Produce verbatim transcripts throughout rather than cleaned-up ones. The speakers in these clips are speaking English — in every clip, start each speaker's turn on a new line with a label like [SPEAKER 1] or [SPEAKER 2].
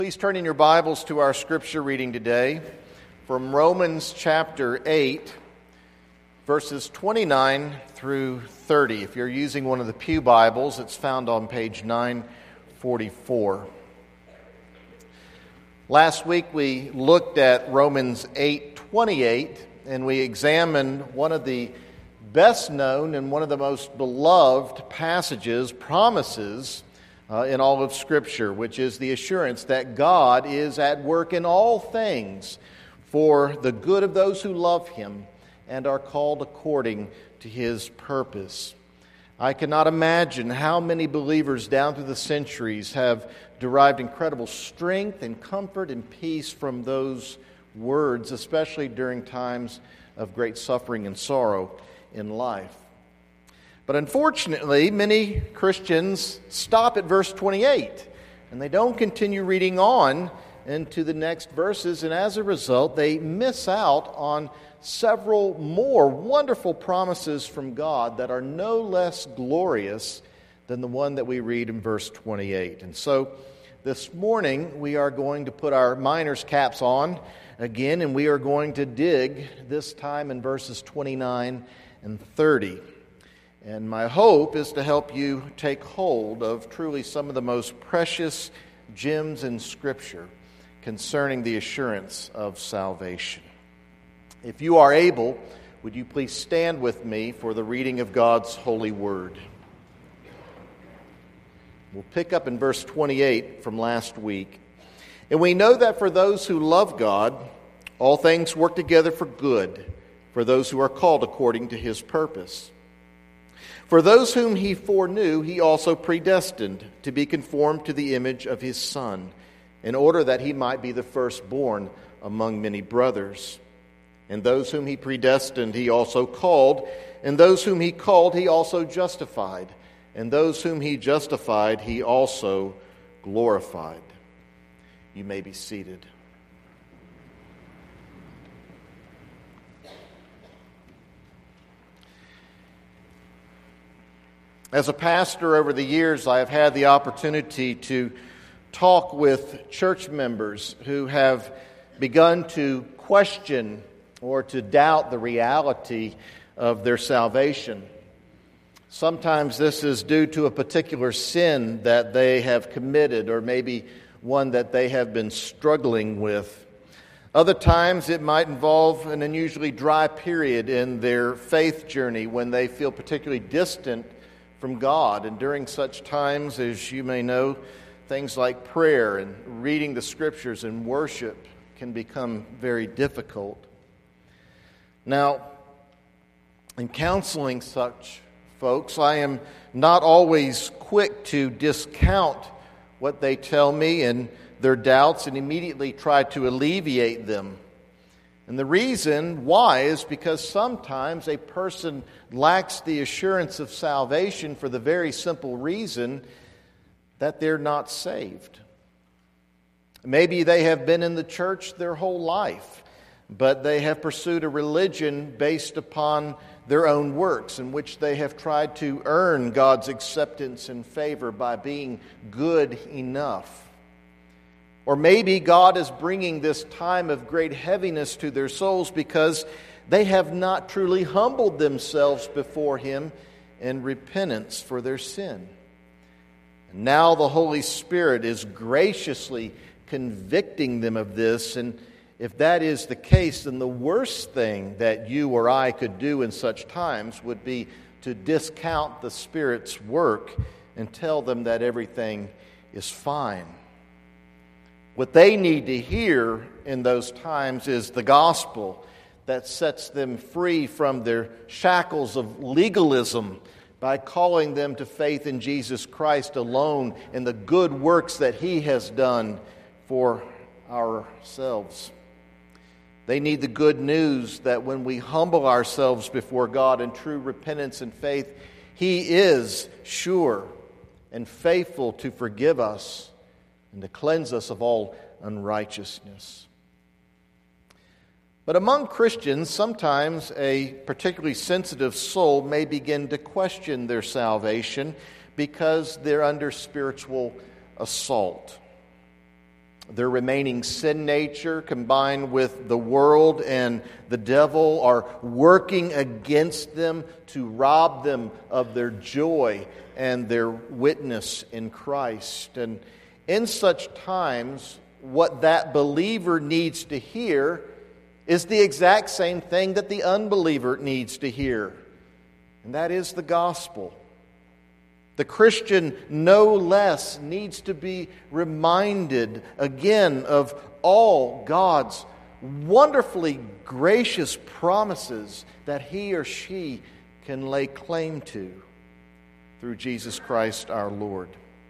[SPEAKER 1] Please turn in your Bibles to our scripture reading today from Romans chapter eight, verses twenty-nine through thirty. If you're using one of the Pew Bibles, it's found on page nine forty-four. Last week we looked at Romans eight twenty-eight, and we examined one of the best known and one of the most beloved passages, promises, Uh, in all of Scripture, which is the assurance that God is at work in all things for the good of those who love Him and are called according to His purpose. I cannot imagine how many believers down through the centuries have derived incredible strength and comfort and peace from those words, especially during times of great suffering and sorrow in life. But unfortunately, many Christians stop at verse twenty-eight, and they don't continue reading on into the next verses, and as a result, they miss out on several more wonderful promises from God that are no less glorious than the one that we read in verse twenty-eight. And so this morning, we are going to put our miner's caps on again, and we are going to dig, this time in verses twenty-nine and thirty. And my hope is to help you take hold of truly some of the most precious gems in Scripture concerning the assurance of salvation. If you are able, would you please stand with me for the reading of God's holy word? We'll pick up in verse twenty-eight from last week. And we know that for those who love God, all things work together for good, for those who are called according to His purpose. For those whom He foreknew, He also predestined to be conformed to the image of His Son, in order that He might be the firstborn among many brothers. And those whom He predestined, He also called, and those whom He called, He also justified, and those whom He justified, He also glorified. You may be seated. As a pastor over the years, I have had the opportunity to talk with church members who have begun to question or to doubt the reality of their salvation. Sometimes this is due to a particular sin that they have committed, or maybe one that they have been struggling with. Other times it might involve an unusually dry period in their faith journey when they feel particularly distant from God. And during such times, as you may know, things like prayer and reading the Scriptures and worship can become very difficult. Now, in counseling such folks, I am not always quick to discount what they tell me and their doubts and immediately try to alleviate them. And the reason why is because sometimes a person lacks the assurance of salvation for the very simple reason that they're not saved. Maybe they have been in the church their whole life, but they have pursued a religion based upon their own works, in which they have tried to earn God's acceptance and favor by being good enough. Or maybe God is bringing this time of great heaviness to their souls because they have not truly humbled themselves before Him in repentance for their sin. And now the Holy Spirit is graciously convicting them of this, and if that is the case, then the worst thing that you or I could do in such times would be to discount the Spirit's work and tell them that everything is fine. What they need to hear in those times is the gospel that sets them free from their shackles of legalism by calling them to faith in Jesus Christ alone and the good works that He has done for ourselves. They need the good news that when we humble ourselves before God in true repentance and faith, He is sure and faithful to forgive us and to cleanse us of all unrighteousness. But among Christians, sometimes a particularly sensitive soul may begin to question their salvation because they're under spiritual assault. Their remaining sin nature, combined with the world and the devil, are working against them to rob them of their joy and their witness in Christ. And in such times, what that believer needs to hear is the exact same thing that the unbeliever needs to hear, and that is the gospel. The Christian, no less, needs to be reminded again of all God's wonderfully gracious promises that he or she can lay claim to through Jesus Christ our Lord.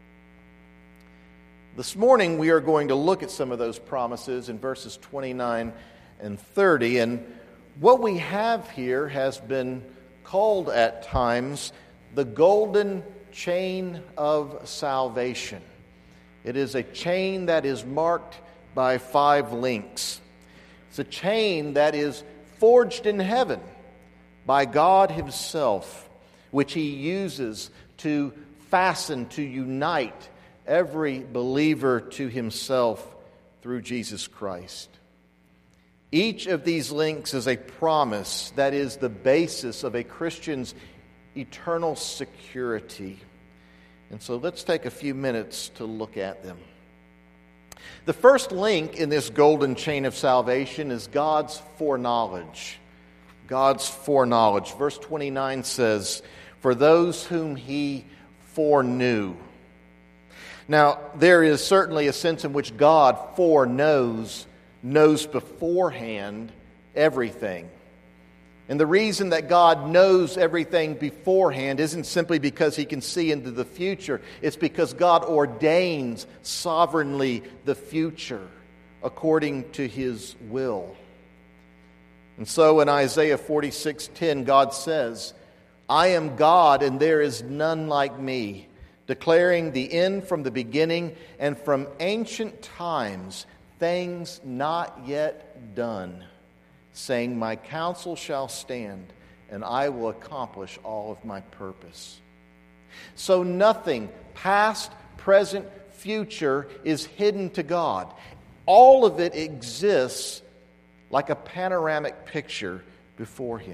[SPEAKER 1] This morning we are going to look at some of those promises in verses twenty-nine and thirty, and what we have here has been called at times the golden chain of salvation. It is a chain that is marked by five links. It's a chain that is forged in heaven by God Himself, which He uses to fasten, to unite every believer to Himself through Jesus Christ. Each of these links is a promise that is the basis of a Christian's eternal security. And so let's take a few minutes to look at them. The first link in this golden chain of salvation is God's foreknowledge. God's foreknowledge. Verse twenty-nine says, "For those whom He foreknew." Now, there is certainly a sense in which God foreknows, knows beforehand everything. And the reason that God knows everything beforehand isn't simply because He can see into the future. It's because God ordains sovereignly the future according to His will. And so in Isaiah forty-six ten, God says, "I am God and there is none like me, declaring the end from the beginning and from ancient times things not yet done, saying, my counsel shall stand, and I will accomplish all of my purpose." So nothing, past, present, future, is hidden to God. All of it exists like a panoramic picture before Him.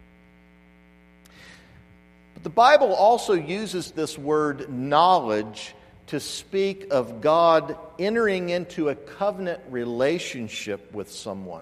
[SPEAKER 1] But the Bible also uses this word knowledge to speak of God entering into a covenant relationship with someone.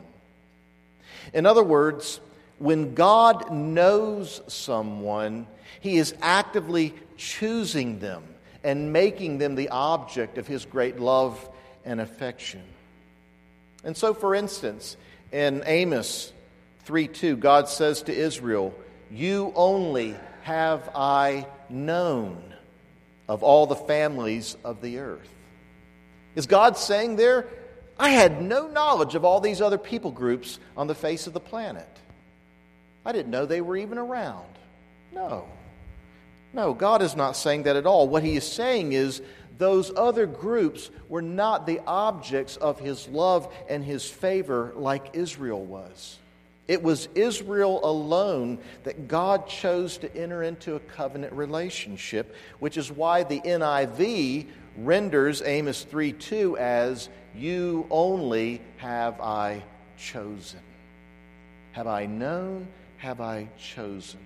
[SPEAKER 1] In other words, when God knows someone, He is actively choosing them and making them the object of His great love and affection. And so, for instance, in Amos three two, God says to Israel, "You only have I known of all the families of the earth." Is God saying there, I had no knowledge of all these other people groups on the face of the planet? I didn't know they were even around. No. No, God is not saying that at all. What He is saying is those other groups were not the objects of His love and His favor like Israel was. It was Israel alone that God chose to enter into a covenant relationship, which is why the N I V renders Amos three two as, "You only have I chosen." Have I known? Have I chosen?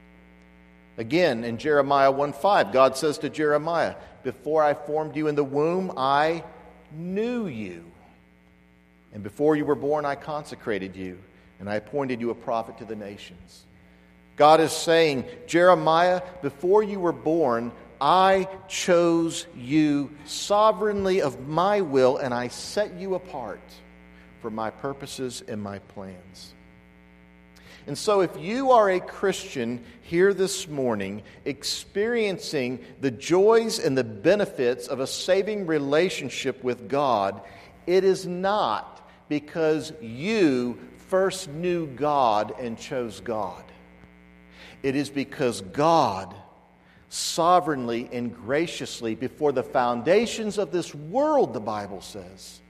[SPEAKER 1] Again, in Jeremiah one five, God says to Jeremiah, "Before I formed you in the womb, I knew you. And before you were born, I consecrated you. And I appointed you a prophet to the nations." God is saying, Jeremiah, before you were born, I chose you sovereignly of my will, and I set you apart for my purposes and my plans. And so if you are a Christian here this morning, experiencing the joys and the benefits of a saving relationship with God, it is not because you first knew God and chose God. It is because God sovereignly and graciously, before the foundations of this world, the Bible says,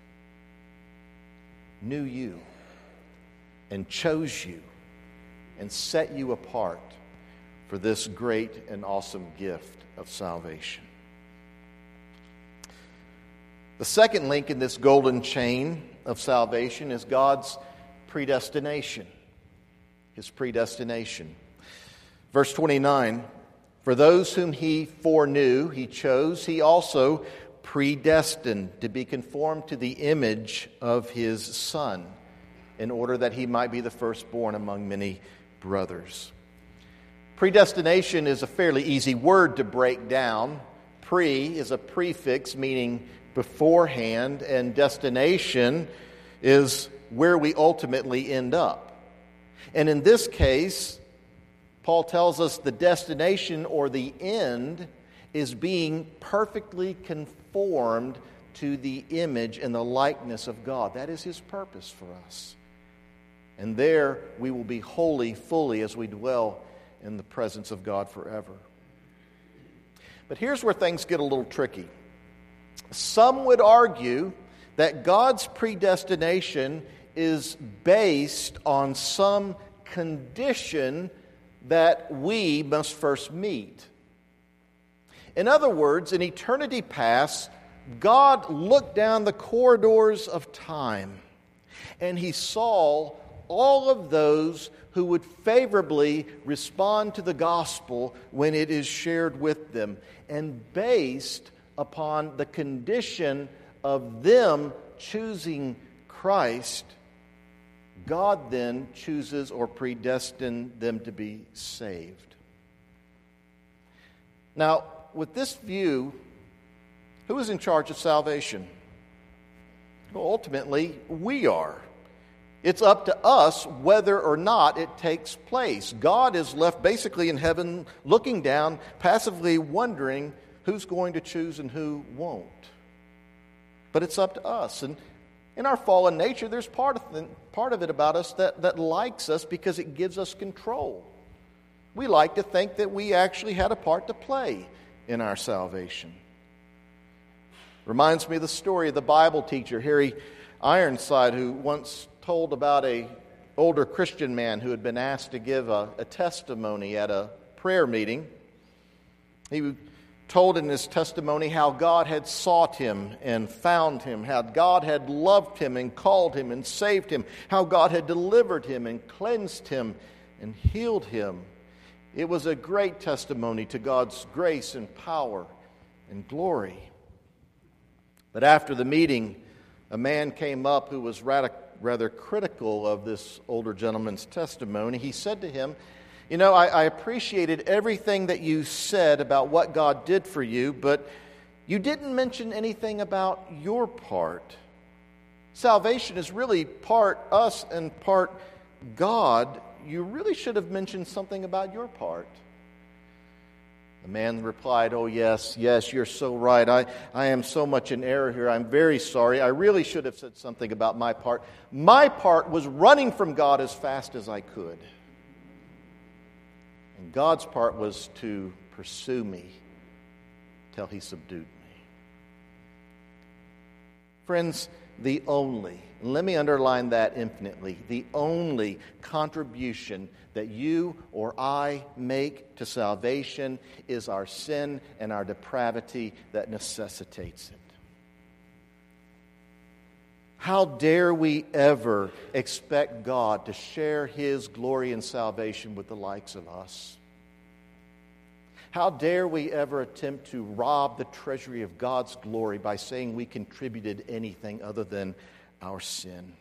[SPEAKER 1] knew you and chose you and set you apart for this great and awesome gift of salvation. The second link in this golden chain of salvation is God's predestination. His predestination. Verse twenty-nine, for those whom he foreknew, he chose, he also predestined to be conformed to the image of his Son, in order that he might be the firstborn among many brothers. Predestination is a fairly easy word to break down. Pre is a prefix meaning beforehand, and destination is where we ultimately end up. And in this case, Paul tells us the destination or the end is being perfectly conformed to the image and the likeness of God. That is his purpose for us. And there we will be holy fully as we dwell in the presence of God forever. But here's where things get a little tricky. Some would argue that God's predestination is based on some condition that we must first meet. In other words, in eternity past, God looked down the corridors of time and he saw all of those who would favorably respond to the gospel when it is shared with them. And based upon the condition of them choosing Christ, God then chooses or predestined them to be saved. Now, with this view, who is in charge of salvation? Well, ultimately, we are. It's up to us whether or not it takes place. God is left basically in heaven looking down, passively wondering who's going to choose and who won't. But it's up to us. And in our fallen nature, there's part of, the, part of it about us that, that likes us because it gives us control. We like to think that we actually had a part to play in our salvation. Reminds me of the story of the Bible teacher, Harry Ironside, who once told about a older Christian man who had been asked to give a, a testimony at a prayer meeting. He told in his testimony how God had sought him and found him, how God had loved him and called him and saved him, how God had delivered him and cleansed him and healed him. It was a great testimony to God's grace and power and glory. But after the meeting, a man came up who was radical rather critical of this older gentleman's testimony. He said to him, you know, I, I appreciated everything that you said about what God did for you, but you didn't mention anything about your part. Salvation is really part us and part God. You really should have mentioned something about your part. The man replied, oh, yes, yes, you're so right. I, I am so much in error here. I'm very sorry. I really should have said something about my part. My part was running from God as fast as I could. And God's part was to pursue me till he subdued me. Friends, the only, and let me underline that infinitely, the only contribution that you or I make to salvation is our sin and our depravity that necessitates it. How dare we ever expect God to share his glory and salvation with the likes of us? How dare we ever attempt to rob the treasury of God's glory by saying we contributed anything other than our sin?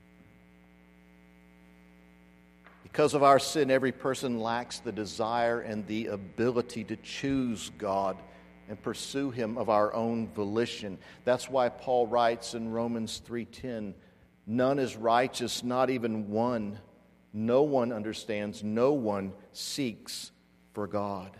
[SPEAKER 1] Because of our sin, every person lacks the desire and the ability to choose God and pursue him of our own volition. That's why Paul writes in Romans three ten, none is righteous, not even one. No one understands, no one seeks for God.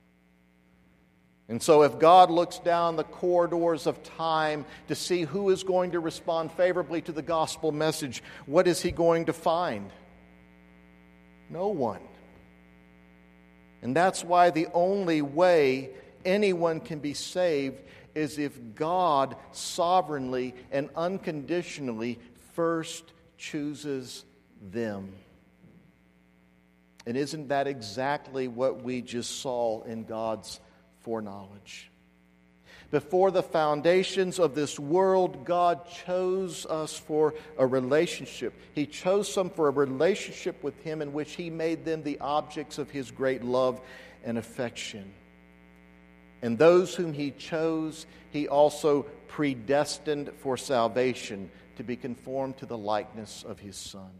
[SPEAKER 1] And so if God looks down the corridors of time to see who is going to respond favorably to the gospel message, what is he going to find? No one. And that's why the only way anyone can be saved is if God sovereignly and unconditionally first chooses them. And isn't that exactly what we just saw in God's foreknowledge? Before the foundations of this world, God chose us for a relationship. He chose some for a relationship with Him in which He made them the objects of His great love and affection. And those whom He chose, He also predestined for salvation to be conformed to the likeness of His Son.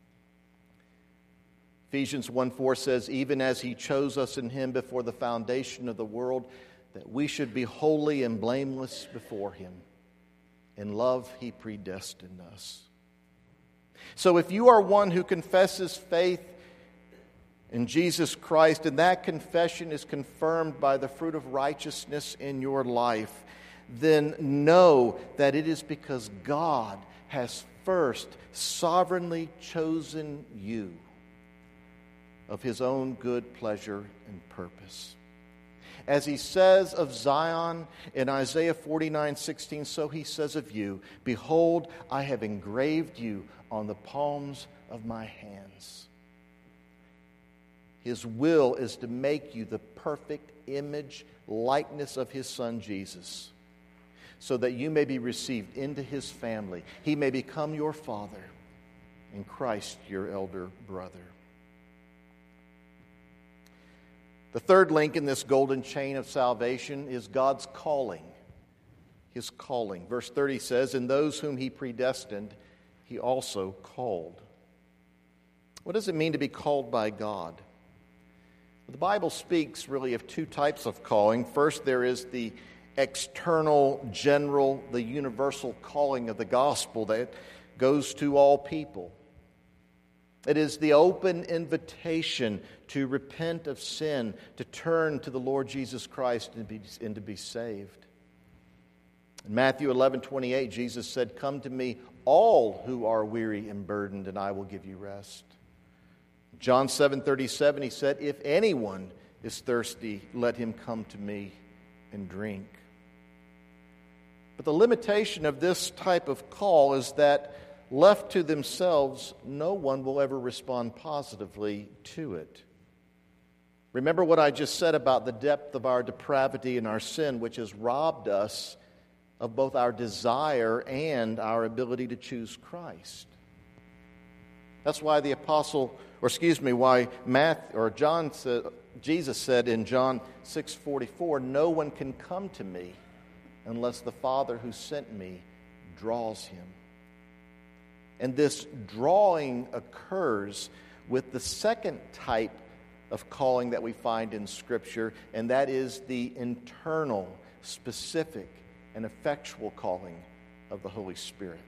[SPEAKER 1] Ephesians one four says, even as He chose us in Him before the foundation of the world, that we should be holy and blameless before Him. In love, He predestined us. So if you are one who confesses faith in Jesus Christ, and that confession is confirmed by the fruit of righteousness in your life, then know that it is because God has first sovereignly chosen you of His own good pleasure and purpose. As He says of Zion in Isaiah forty-nine sixteen, so He says of you, behold, I have engraved you on the palms of my hands. His will is to make you the perfect image, likeness of His Son Jesus, so that you may be received into His family. He may become your father, and Christ your elder brother. The third link in this golden chain of salvation is God's calling. His calling. Verse thirty says, and those whom He predestined, He also called. What does it mean to be called by God? The Bible speaks really of two types of calling. First, there is the external, general, the universal calling of the gospel that goes to all people. It is the open invitation to repent of sin, to turn to the Lord Jesus Christ and, be, and to be saved. In Matthew eleven twenty-eight, Jesus said, come to me, all who are weary and burdened, and I will give you rest. John seven thirty-seven, He said, if anyone is thirsty, let him come to me and drink. But the limitation of this type of call is that left to themselves, no one will ever respond positively to it. Remember what I just said about the depth of our depravity and our sin, which has robbed us of both our desire and our ability to choose Christ. That's why the apostle, or excuse me, why Matt or John said, Jesus said in John six forty-four, no one can come to me unless the Father who sent me draws him. And this drawing occurs with the second type of calling that we find in Scripture, and that is the internal, specific, and effectual calling of the Holy Spirit.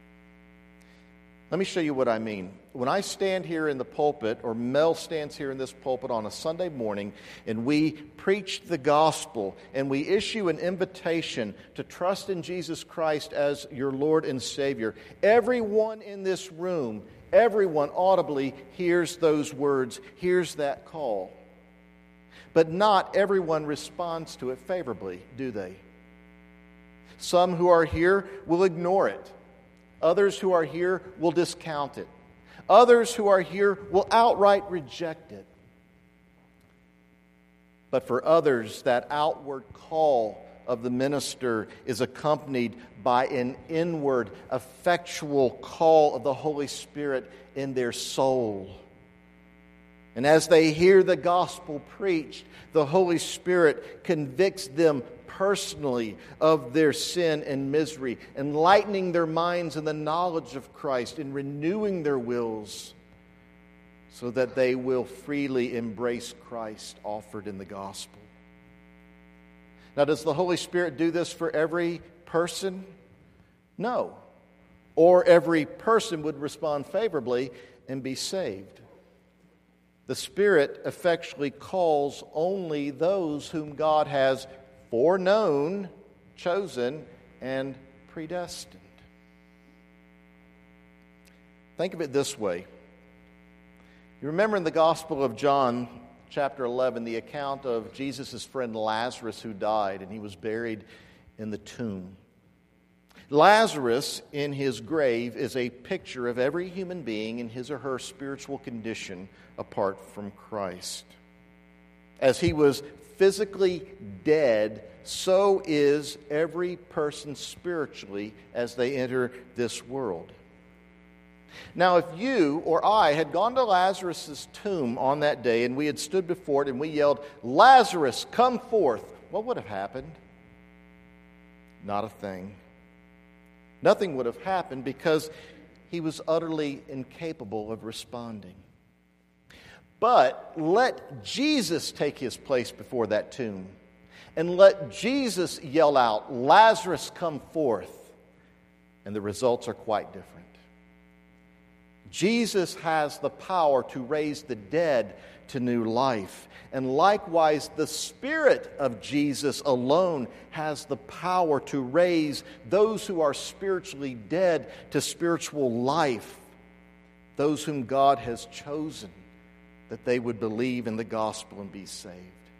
[SPEAKER 1] Let me show you what I mean. When I stand here in the pulpit, or Mel stands here in this pulpit on a Sunday morning, and we preach the gospel, and we issue an invitation to trust in Jesus Christ as your Lord and Savior, everyone in this room, everyone audibly hears those words, hears that call. But not everyone responds to it favorably, do they? Some who are here will ignore it. Others who are here will discount it. Others who are here will outright reject it. But for others, that outward call of the minister is accompanied by an inward, effectual call of the Holy Spirit in their soul. And as they hear the gospel preached, the Holy Spirit convicts them personally of their sin and misery, enlightening their minds in the knowledge of Christ and renewing their wills so that they will freely embrace Christ offered in the gospel. Now, does the Holy Spirit do this for every person? No. Or every person would respond favorably and be saved. The Spirit effectually calls only those whom God has foreknown, chosen, and predestined. Think of it this way. You remember in the Gospel of John, chapter eleven, the account of Jesus' friend Lazarus who died, and he was buried in the tomb. Lazarus, in his grave, is a picture of every human being in his or her spiritual condition apart from Christ. As he was physically dead, so is every person spiritually as they enter this world. Now, if you or I had gone to Lazarus' tomb on that day and we had stood before it and we yelled, "Lazarus, come forth," what would have happened? Not a thing. Nothing would have happened because he was utterly incapable of responding. But let Jesus take his place before that tomb, and let Jesus yell out, "Lazarus, come forth," and the results are quite different. Jesus has the power to raise the dead to new life. And likewise, the Spirit of Jesus alone has the power to raise those who are spiritually dead to spiritual life, those whom God has chosen that they would believe in the gospel and be saved.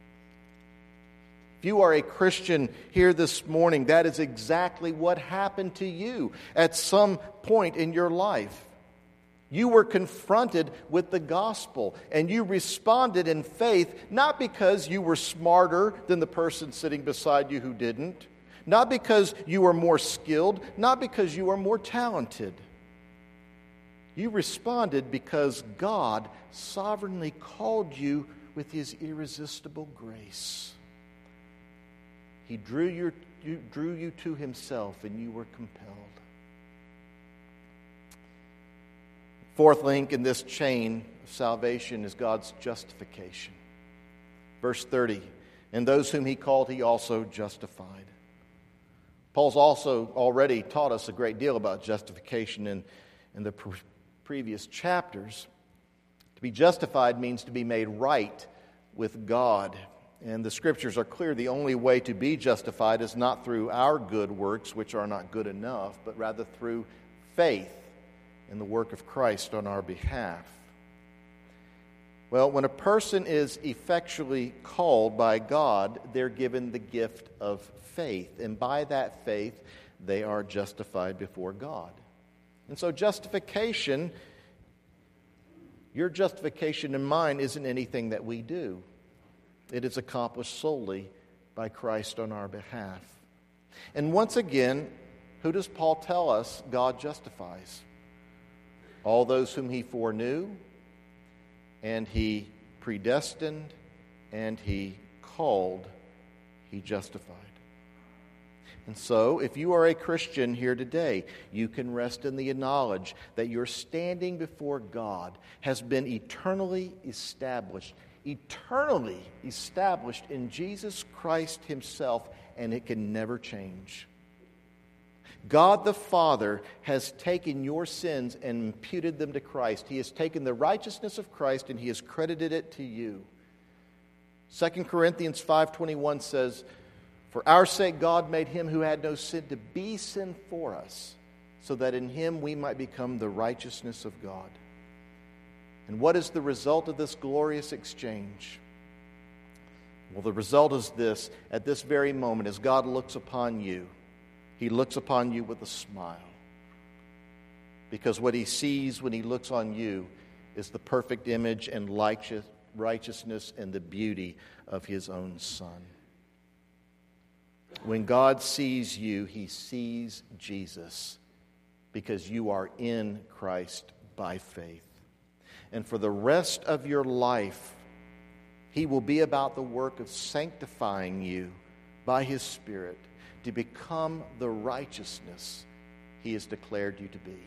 [SPEAKER 1] If you are a Christian here this morning, that is exactly what happened to you at some point in your life. You were confronted with the gospel, and you responded in faith, not because you were smarter than the person sitting beside you who didn't, not because you were more skilled, not because you were more talented. You responded because God sovereignly called you with His irresistible grace. He drew you, you, drew you to Himself, and you were compelled. Fourth link in this chain of salvation is God's justification. Verse thirty, "And those whom He called, He also justified." Paul's also already taught us a great deal about justification in, in the pre- previous chapters. To be justified means to be made right with God. And the Scriptures are clear. The only way to be justified is not through our good works, which are not good enough, but rather through faith in the work of Christ on our behalf. Well, when a person is effectually called by God, they're given the gift of faith. And by that faith, they are justified before God. And so justification, your justification and mine, isn't anything that we do. It is accomplished solely by Christ on our behalf. And once again, who does Paul tell us God justifies? All those whom He foreknew, and He predestined, and He called, He justified. And so, if you are a Christian here today, you can rest in the knowledge that your standing before God has been eternally established, eternally established in Jesus Christ Himself, and it can never change. God the Father has taken your sins and imputed them to Christ. He has taken the righteousness of Christ and He has credited it to you. Second Corinthians five twenty-one says, "For our sake God made Him who had no sin to be sin for us, so that in Him we might become the righteousness of God." And what is the result of this glorious exchange? Well, the result is this. At this very moment, as God looks upon you, He looks upon you with a smile. Because what He sees when He looks on you is the perfect image and righteousness and the beauty of His own Son. When God sees you, He sees Jesus, because you are in Christ by faith. And for the rest of your life, He will be about the work of sanctifying you by His Spirit to become the righteousness He has declared you to be.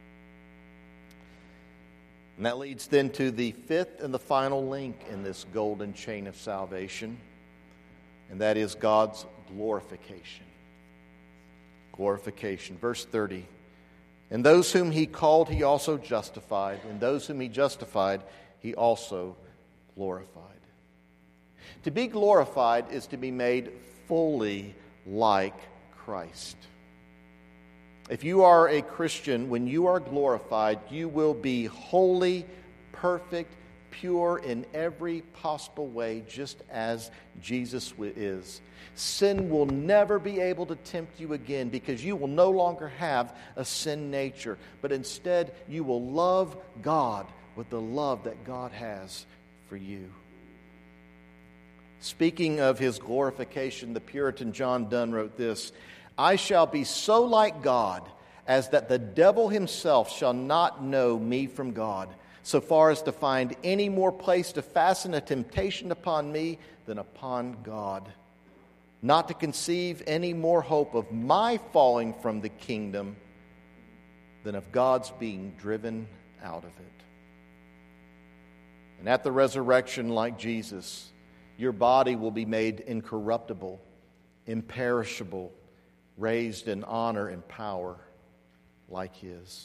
[SPEAKER 1] And that leads then to the fifth and the final link in this golden chain of salvation, and that is God's glorification. Glorification. Verse thirty, "And those whom He called, He also justified, and those whom He justified, He also glorified." To be glorified is to be made fully like Christ. If you are a Christian, when you are glorified, you will be holy, perfect, pure in every possible way, just as Jesus is. Sin will never be able to tempt you again, because you will no longer have a sin nature, but instead you will love God with the love that God has for you. Speaking of his glorification, the Puritan John Donne wrote this: "I shall be so like God as that the devil himself shall not know me from God, so far as to find any more place to fasten a temptation upon me than upon God. Not to conceive any more hope of my falling from the kingdom than of God's being driven out of it." And at the resurrection, like Jesus, your body will be made incorruptible, imperishable, raised in honor and power like His.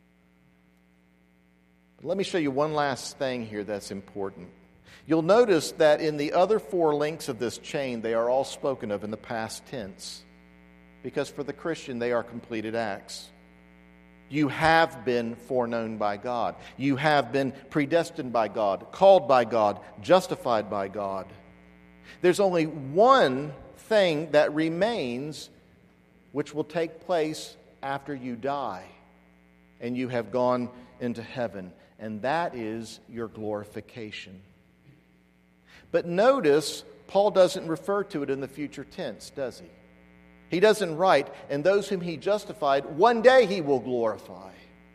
[SPEAKER 1] But let me show you one last thing here that's important. You'll notice that in the other four links of this chain, they are all spoken of in the past tense, because for the Christian, they are completed acts. You have been foreknown by God. You have been predestined by God, called by God, justified by God. There's only one thing that remains, which will take place after you die and you have gone into heaven, and that is your glorification. But notice, Paul doesn't refer to it in the future tense, does he? He doesn't write, "And those whom he justified, one day he will glorify."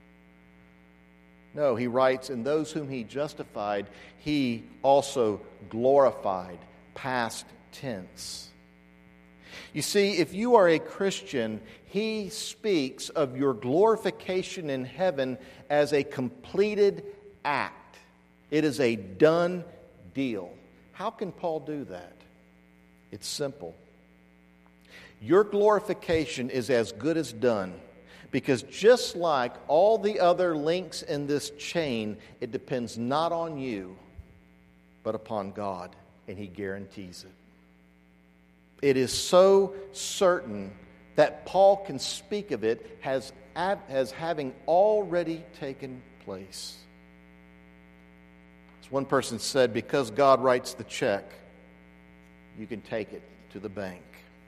[SPEAKER 1] No, he writes, "And those whom he justified, he also glorified," past tense. You see, if you are a Christian, he speaks of your glorification in heaven as a completed act. It is a done deal. How can Paul do that? It's simple. Your glorification is as good as done, because just like all the other links in this chain, it depends not on you, but upon God, and He guarantees it. It is so certain that Paul can speak of it as, as having already taken place. As one person said, because God writes the check, you can take it to the bank.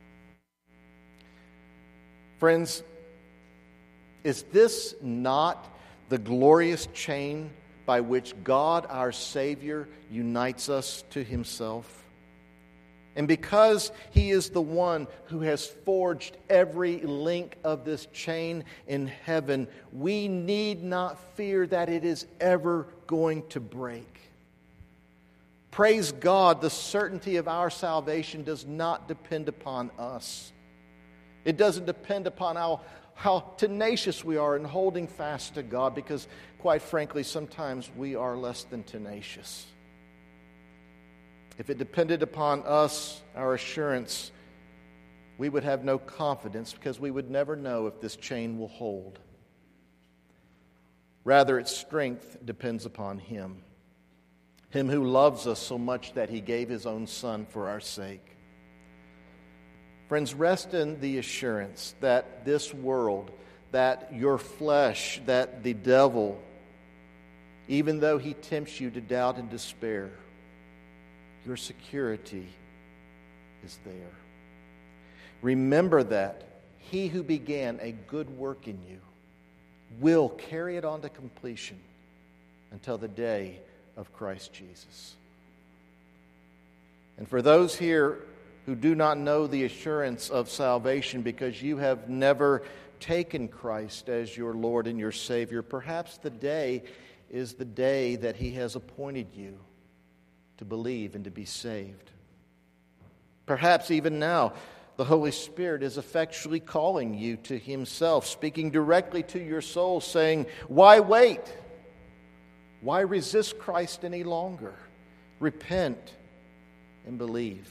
[SPEAKER 1] Friends, is this not the glorious chain by which God, our Savior, unites us to Himself? And because He is the one who has forged every link of this chain in heaven, we need not fear that it is ever going to break. Praise God, the certainty of our salvation does not depend upon us. It doesn't depend upon how, how tenacious we are in holding fast to God, because, quite frankly, sometimes we are less than tenacious. If it depended upon us, our assurance, we would have no confidence, because we would never know if this chain will hold. Rather, its strength depends upon Him. Him who loves us so much that He gave His own Son for our sake. Friends, rest in the assurance that this world, that your flesh, that the devil, even though he tempts you to doubt and despair, your security is there. Remember that He who began a good work in you will carry it on to completion until the day of Christ Jesus. And for those here who do not know the assurance of salvation because you have never taken Christ as your Lord and your Savior, perhaps the day is the day that He has appointed you to believe and to be saved. Perhaps even now, the Holy Spirit is effectually calling you to Himself, speaking directly to your soul, saying, "Why wait? Why resist Christ any longer? Repent and believe."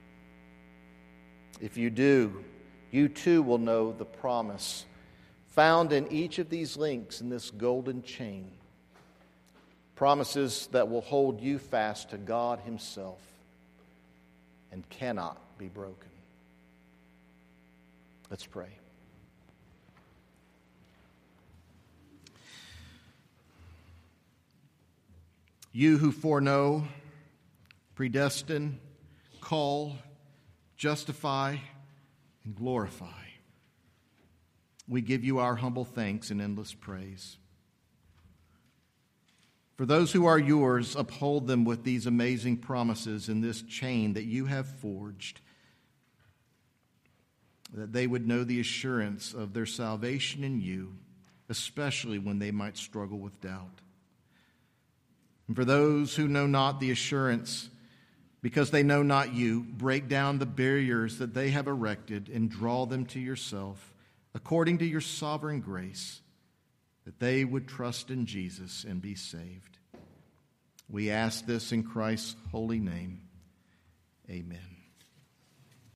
[SPEAKER 1] If you do, you too will know the promise found in each of these links in this golden chain. Promises that will hold you fast to God Himself and cannot be broken. Let's pray. You who foreknow, predestine, call, justify, and glorify, we give You our humble thanks and endless praise. For those who are yours, uphold them with these amazing promises in this chain that you have forged, that they would know the assurance of their salvation in you, especially when they might struggle with doubt. And for those who know not the assurance, because they know not you, break down the barriers that they have erected and draw them to yourself, according to your sovereign grace, that they would trust in Jesus and be saved. We ask this in Christ's holy name. Amen.